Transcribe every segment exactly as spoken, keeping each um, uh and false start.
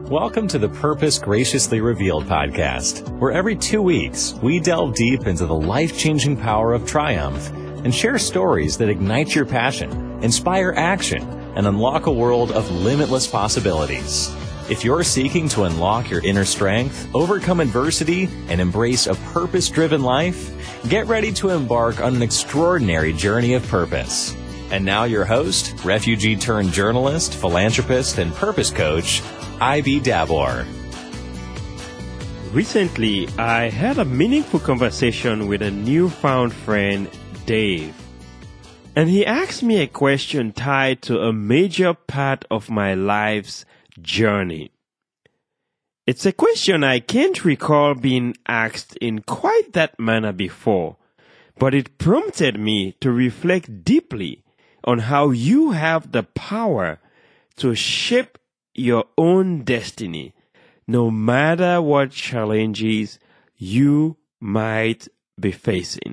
Welcome to the Purpose Graciously Revealed podcast, where every two weeks we delve deep into the life-changing power of triumph and share stories that ignite your passion, inspire action, and unlock a world of limitless possibilities. If you're seeking to unlock your inner strength, overcome adversity, and embrace a purpose-driven life, get ready to embark on an extraordinary journey of purpose. And now your host, refugee-turned-journalist, philanthropist, and purpose coach, Ivy Dabor. Recently, I had a meaningful conversation with a newfound friend, Dave. And he asked me a question tied to a major part of my life's journey. It's a question I can't recall being asked in quite that manner before, but it prompted me to reflect deeply on how you have the power to shape your own destiny, no matter what challenges you might be facing.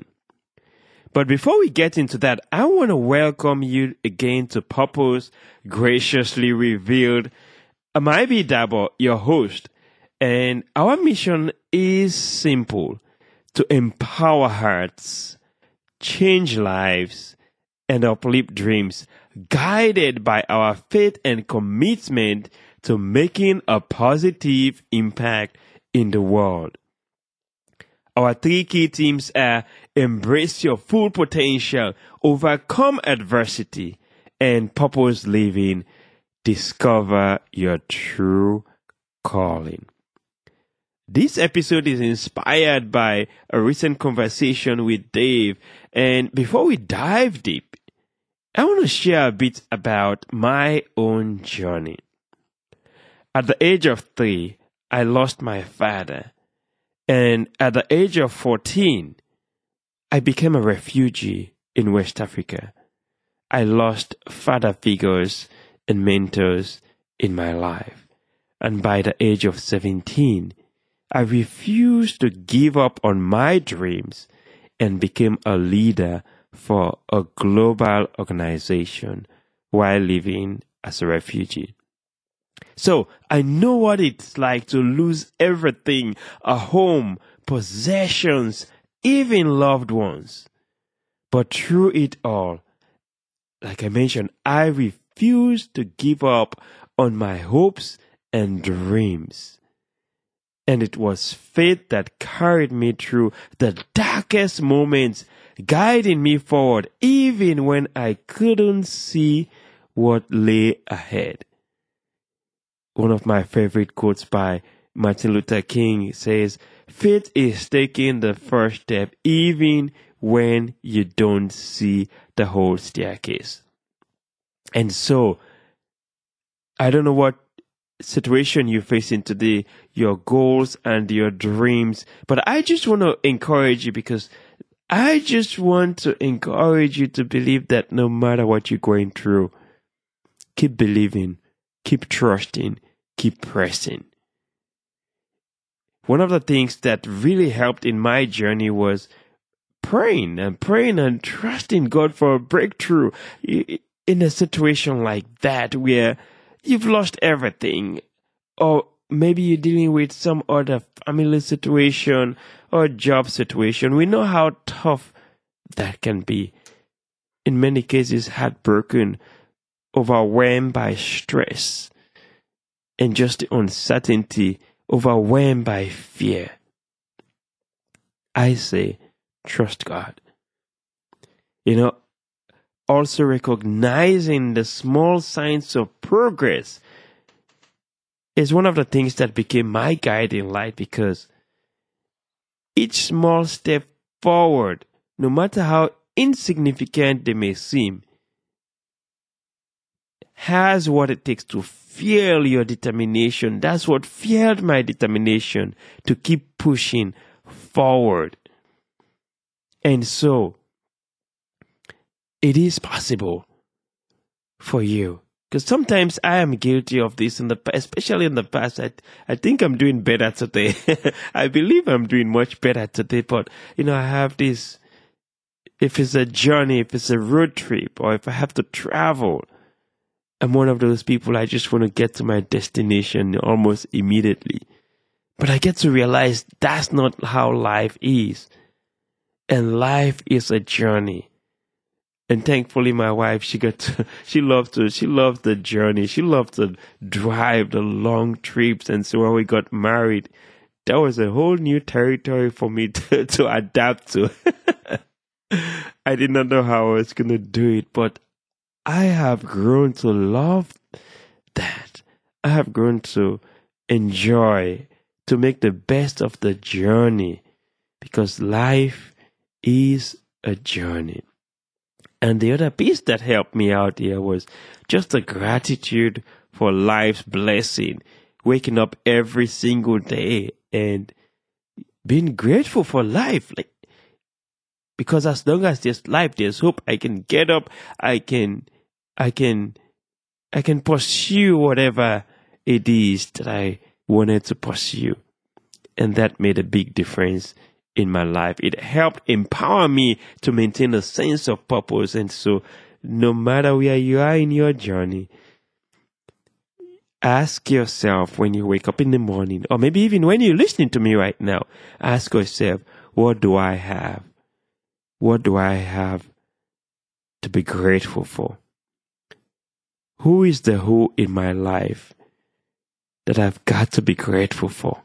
But before we get into that, I want to welcome you again to Purpose Graciously Revealed. I'm Ivy Dabor, your host, and our mission is simple: to empower hearts, change lives, and uplift dreams, guided by our faith and commitment to making a positive impact in the world. Our three key themes are: embrace your full potential, overcome adversity, and purpose living, discover your true calling. This episode is inspired by a recent conversation with Dave, and before we dive deep, I want to share a bit about my own journey. At the age of three, I lost my father. And at the age of fourteen, I became a refugee in West Africa. I lost father figures and mentors in my life. And by the age of seventeen, I refused to give up on my dreams and became a leader for a global organization while living as a refugee. So I know what it's like to lose everything: a home, possessions, even loved ones. But through it all, like I mentioned, I refused to give up on my hopes and dreams. And it was faith that carried me through the darkest moments, guiding me forward even when I couldn't see what lay ahead. One of my favorite quotes by Martin Luther King says, "Faith is taking the first step even when you don't see the whole staircase." And so, I don't know what situation you're facing today, your goals and your dreams, but I just want to encourage you, because I just want to encourage you to believe that no matter what you're going through, keep believing, keep trusting, keep pressing. One of the things that really helped in my journey was praying and praying and trusting God for a breakthrough in a situation like that where you've lost everything, or maybe you're dealing with some other family situation or job situation. We know how tough that can be. In many cases, heartbroken, overwhelmed by stress, and just the uncertainty, overwhelmed by fear. I say, trust God. You know, also recognizing the small signs of progress is one of the things that became my guiding light, because each small step forward, no matter how insignificant they may seem, has what it takes to fuel your determination. That's what fueled my determination to keep pushing forward. And so, it is possible for you. Because sometimes I am guilty of this, in the especially in the past. I, I think I'm doing better today. I believe I'm doing much better today. But, you know, I have this, if it's a journey, if it's a road trip, or if I have to travel, I'm one of those people, I just want to get to my destination almost immediately. But I get to realize that's not how life is. And life is a journey. And thankfully, my wife, she got to, she loved to, she loved the journey. She loved to drive the long trips. And so when we got married, that was a whole new territory for me to, to adapt to. I did not know how I was going to do it, but I have grown to love that. I have grown to enjoy, to make the best of the journey, because life is a journey. And the other piece that helped me out here was just the gratitude for life's blessing, waking up every single day and being grateful for life. Like, because as long as there's life, there's hope. I can get up, I can, I can, I can pursue whatever it is that I wanted to pursue. And that made a big difference in my life. It helped empower me to maintain a sense of purpose. And so no matter where you are in your journey, ask yourself when you wake up in the morning, or maybe even when you're listening to me right now, ask yourself, what do I have? What do I have to be grateful for? Who is the who in my life that I've got to be grateful for?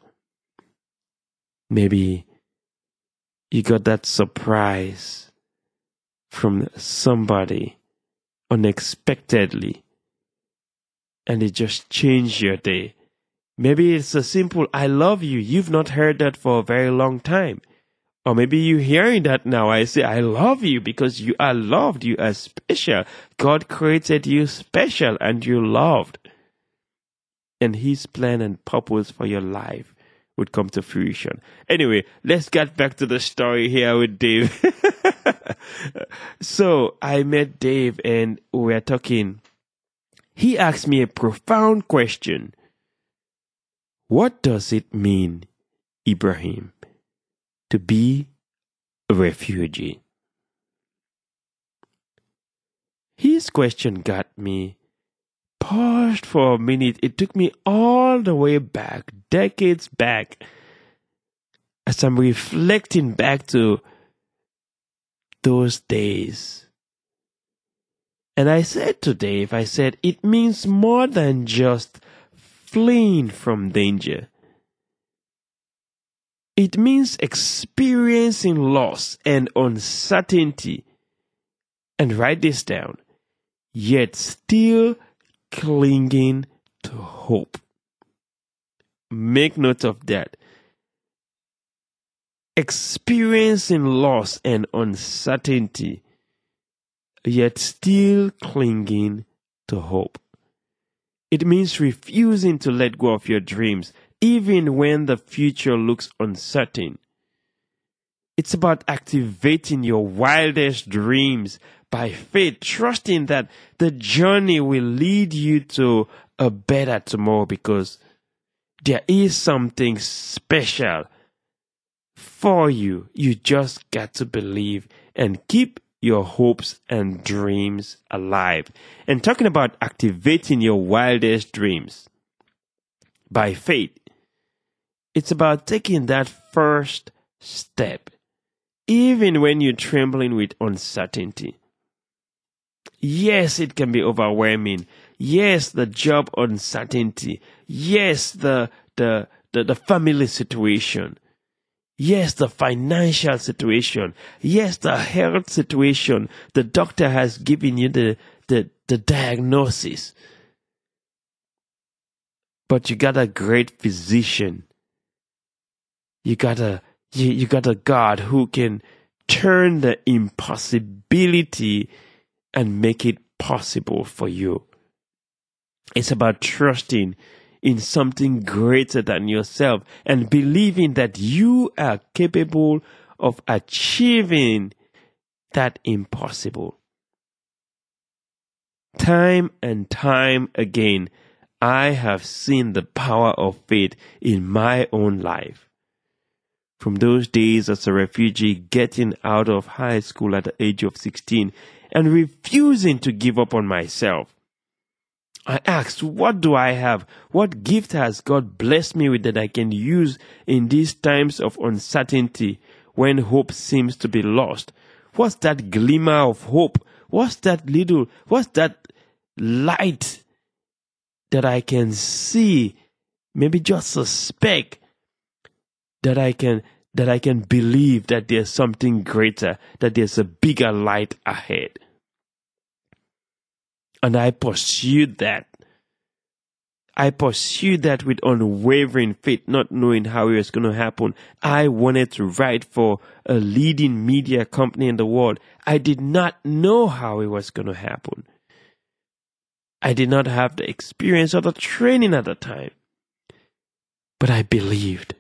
Maybe you got that surprise from somebody unexpectedly, and it just changed your day. Maybe it's a simple, I love you. You've not heard that for a very long time. Or maybe you're hearing that now. I say, I love you because you are loved. You are special. God created you special and you're loved. And His plan and purpose for your life would come to fruition. Anyway, let's get back to the story here with Dave. So I met Dave and we were talking. He asked me a profound question. What does it mean, Ibrahim, to be a refugee? His question got me paused for a minute. It took me all the way back, decades back, as I'm reflecting back to those days. And I said to Dave, I said, it means more than just fleeing from danger. It means experiencing loss and uncertainty. And write this down. Yet still clinging to hope. Make note of that. Experiencing loss and uncertainty, yet still clinging to hope. It means refusing to let go of your dreams, even when the future looks uncertain. It's about activating your wildest dreams by faith, trusting that the journey will lead you to a better tomorrow, because there is something special for you. You just got to believe and keep your hopes and dreams alive. And talking about activating your wildest dreams by faith, it's about taking that first step, even when you're trembling with uncertainty. Yes, it can be overwhelming. Yes, the job uncertainty. Yes, the the the, the family situation. Yes, the financial situation. Yes, the health situation. The doctor has given you the, the, the diagnosis. But you got a great physician. You got a, you, you got a God who can turn the impossibility and make it possible for you. It's about trusting in something greater than yourself and believing that you are capable of achieving that impossible. Time and time again, I have seen the power of faith in my own life. From those days as a refugee getting out of high school at the age of sixteen and refusing to give up on myself, I asked, what do I have? What gift has God blessed me with that I can use in these times of uncertainty when hope seems to be lost? What's that glimmer of hope? What's that little, what's that light that I can see, maybe just a speck, that I can, that I can believe that there's something greater, that there's a bigger light ahead? And I pursued that. I pursued that with unwavering faith, not knowing how it was going to happen. I wanted to write for a leading media company in the world. I did not know how it was going to happen. I did not have the experience or the training at the time. But I believed.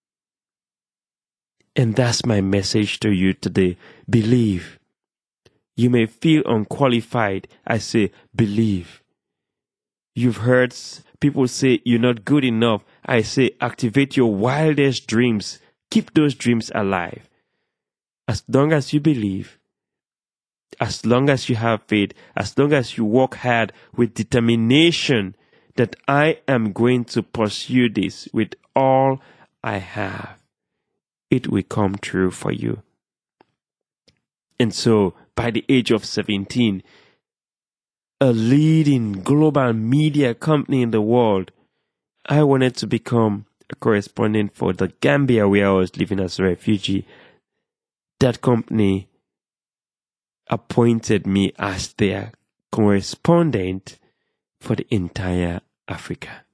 And that's my message to you today. Believe. You may feel unqualified. I say, believe. You've heard people say you're not good enough. I say, activate your wildest dreams. Keep those dreams alive. As long as you believe, as long as you have faith, as long as you work hard with determination that I am going to pursue this with all I have, it will come true for you. And so, by the age of seventeen, a leading global media company in the world, I wanted to become a correspondent for the Gambia where I was living as a refugee. That company appointed me as their correspondent for the entire Africa.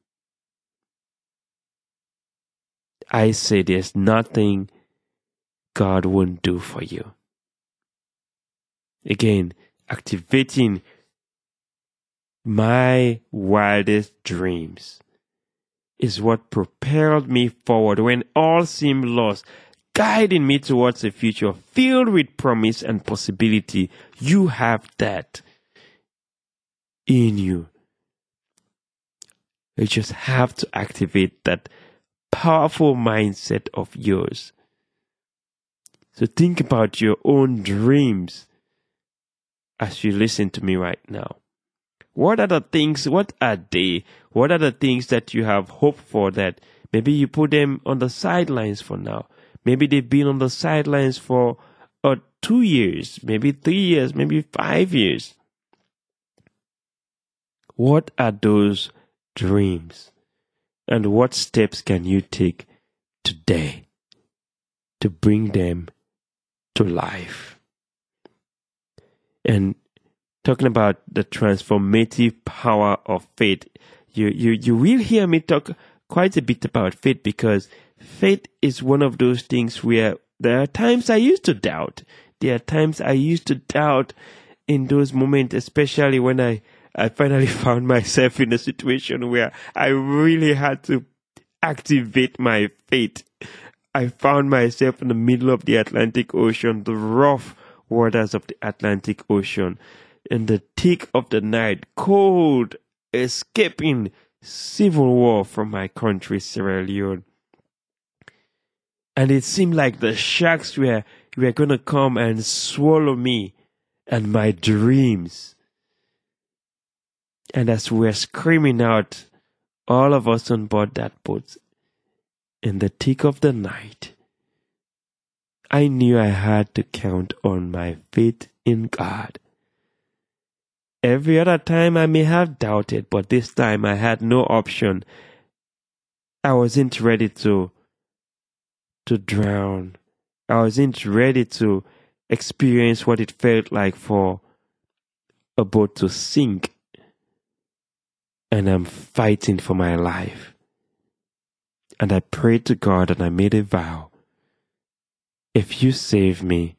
I say there's nothing God won't do for you. Again, activating my wildest dreams is what propelled me forward when all seemed lost, guiding me towards a future filled with promise and possibility. You have that in you. You just have to activate that powerful mindset of yours. So think about your own dreams as you listen to me right now. What are the things, what are they? What are the things that you have hoped for that maybe you put them on the sidelines for now? Maybe they've been on the sidelines for uh, two years, maybe three years, maybe five years. What are those dreams? And what steps can you take today to bring them to life? And talking about the transformative power of faith, you, you, you will hear me talk quite a bit about faith, because faith is one of those things where there are times I used to doubt. There are times I used to doubt in those moments, especially when I, I finally found myself in a situation where I really had to activate my faith. I found myself in the middle of the Atlantic Ocean, the rough waters of the Atlantic Ocean, in the thick of the night, cold, escaping civil war from my country, Sierra Leone. And it seemed like the sharks were, were going to come and swallow me and my dreams. And as we were screaming out, all of us on board that boat, in the thick of the night, I knew I had to count on my faith in God. Every other time I may have doubted, but this time I had no option. I wasn't ready to, to drown. I wasn't ready to experience what it felt like for a boat to sink. And I'm fighting for my life. And I prayed to God and I made a vow. If you save me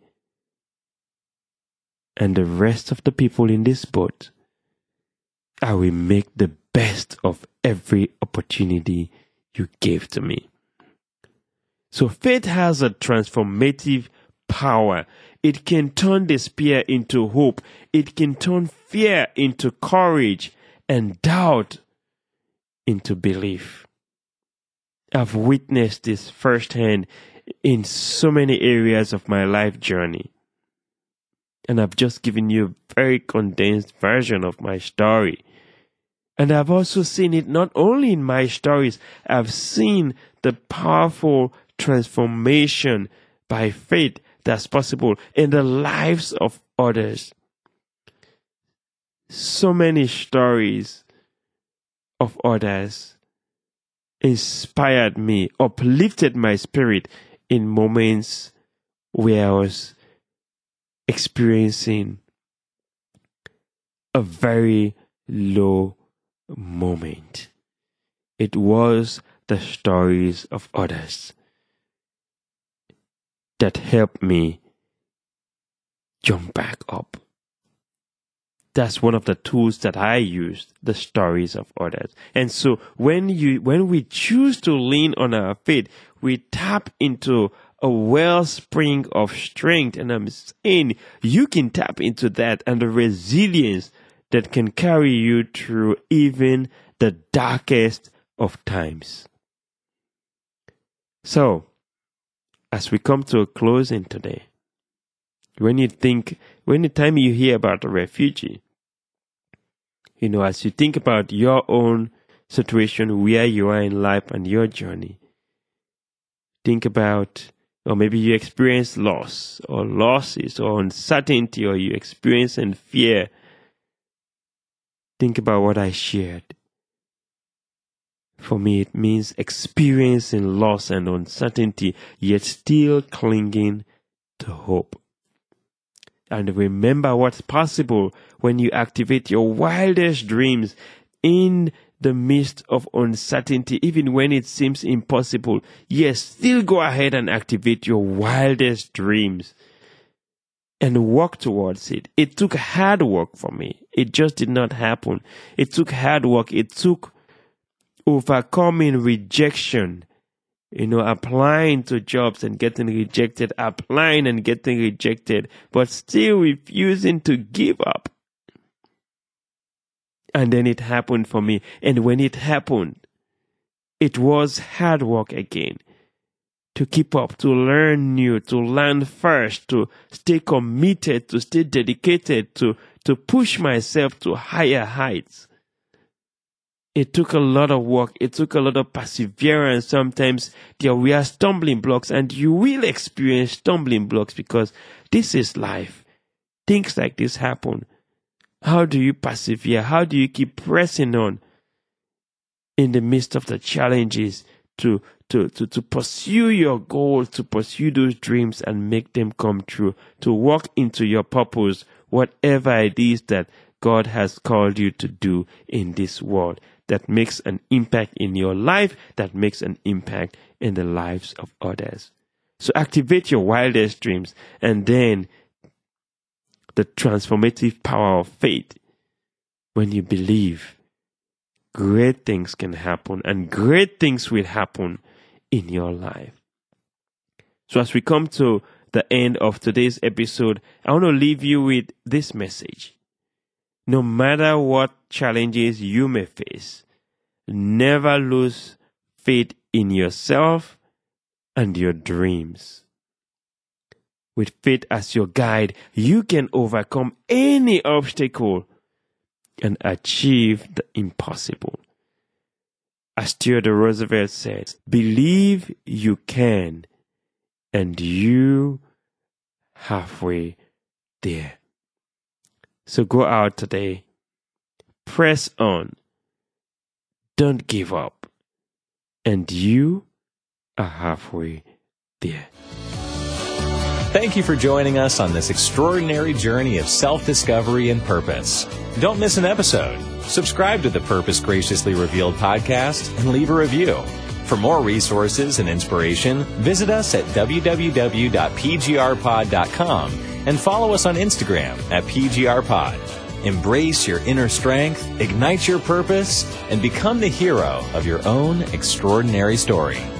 and the rest of the people in this boat, I will make the best of every opportunity you gave to me. So faith has a transformative power. It can turn despair into hope. It can turn fear into courage and doubt into belief. I've witnessed this firsthand in so many areas of my life journey. And I've just given you a very condensed version of my story. And I've also seen it not only in my stories, I've seen the powerful transformation by faith that's possible in the lives of others. So many stories of others inspired me, uplifted my spirit in moments where I was experiencing a very low moment. It was the stories of others that helped me jump back up. That's one of the tools that I used, the stories of others. And so when you when we choose to lean on our faith, we tap into a wellspring of strength. And I'm saying you can tap into that and the resilience that can carry you through even the darkest of times. So, as we come to a closing today, when you think, when the time you hear about a refugee, you know, as you think about your own situation, where you are in life and your journey, think about, or maybe you experience loss or losses or uncertainty, or you experience and fear. Think about what I shared. For me, it means experiencing loss and uncertainty, yet still clinging to hope. And remember what's possible when you activate your wildest dreams in the midst of uncertainty, even when it seems impossible. Yes, still go ahead and activate your wildest dreams and work towards it. It took hard work for me. It just did not happen. It took hard work. It took overcoming rejection. You know, applying to jobs and getting rejected, applying and getting rejected, but still refusing to give up. And then it happened for me. And when it happened, it was hard work again. To keep up, to learn new, to learn first, to stay committed, to stay dedicated, to, to push myself to higher heights. It took a lot of work. It took a lot of perseverance. Sometimes there were stumbling blocks, and you will experience stumbling blocks because this is life. Things like this happen. How do you persevere? How do you keep pressing on in the midst of the challenges to, to, to, to pursue your goals, to pursue those dreams and make them come true, to walk into your purpose, whatever it is that God has called you to do in this world, that makes an impact in your life, that makes an impact in the lives of others. So activate your wildest dreams, and then the transformative power of faith. When you believe, great things can happen, and great things will happen in your life. So as we come to the end of today's episode, I want to leave you with this message. No matter what challenges you may face, never lose faith in yourself and your dreams. With faith as your guide, you can overcome any obstacle and achieve the impossible. As Theodore Roosevelt said, believe you can, and you halfway there. So go out today, press on, don't give up, and you are halfway there. Thank you for joining us on this extraordinary journey of self-discovery and purpose. Don't miss an episode. Subscribe to the Purpose Graciously Revealed podcast and leave a review. For more resources and inspiration, visit us at w w w dot p g r pod dot com and follow us on Instagram at p g r pod. Embrace your inner strength, ignite your purpose, and become the hero of your own extraordinary story.